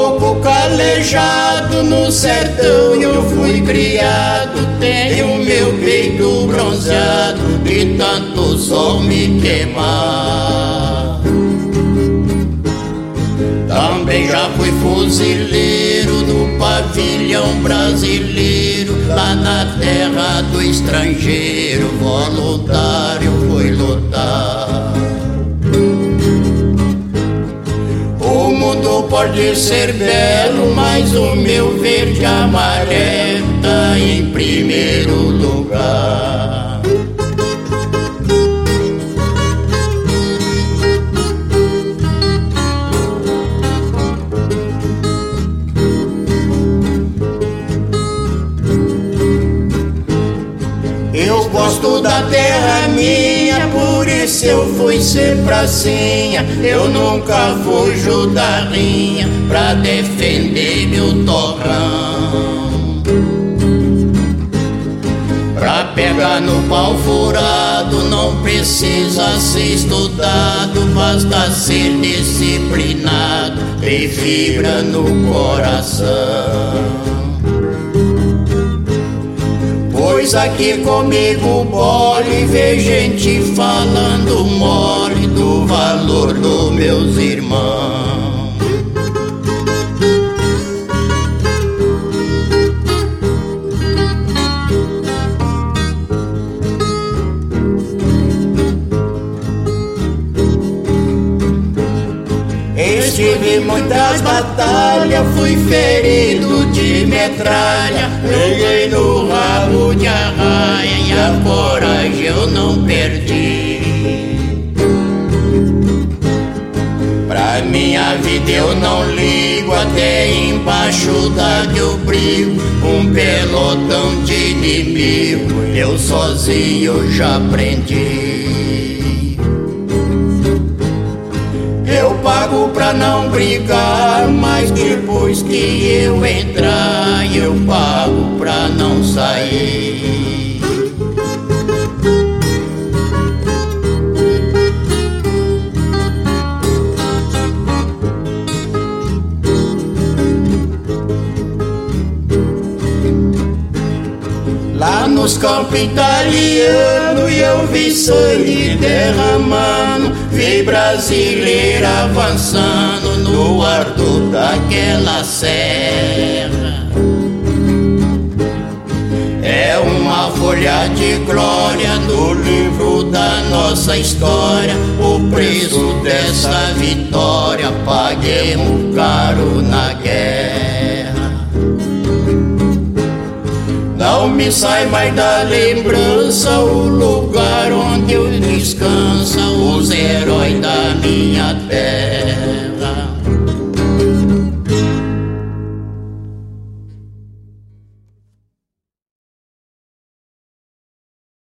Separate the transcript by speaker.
Speaker 1: pouco calejado, no sertão eu fui criado. Tenho meu peito bronzeado de tanto sol me queimar. Também já fui fuzileiro no pavilhão brasileiro, lá na terra do estrangeiro, voluntário fui lutar. O mundo pode ser belo, mas o meu verde e amarelo tá em primeiro lugar. Eu gosto da terra minha, por isso eu fui sempre assim. Eu nunca fujo da linha pra defender meu torrão. Pra pegar no pau furado não precisa ser estudado, basta ser disciplinado e fibra no coração. Pois aqui comigo mole, vê gente falando mole do valor dos meus irmãos. Estive muitas batalhas, fui ferido de metralha, peguei no rabo de arraia e a coragem eu não perdi. Pra minha vida eu não ligo, até embaixo d'água eu brigo. Um pelotão de inimigo, eu sozinho já aprendi. Eu pago pra não brigar, mas depois que eu entrar, eu pago pra não sair. Lá nos campos italianos eu vi sangue derramando, vi brasileiro avançando no ardor daquela serra. É uma folha de glória no livro da nossa história, o preço dessa vitória paguemos caro na guerra. Não me sai mais da lembrança o lugar onde eu descanso, os heróis da minha terra.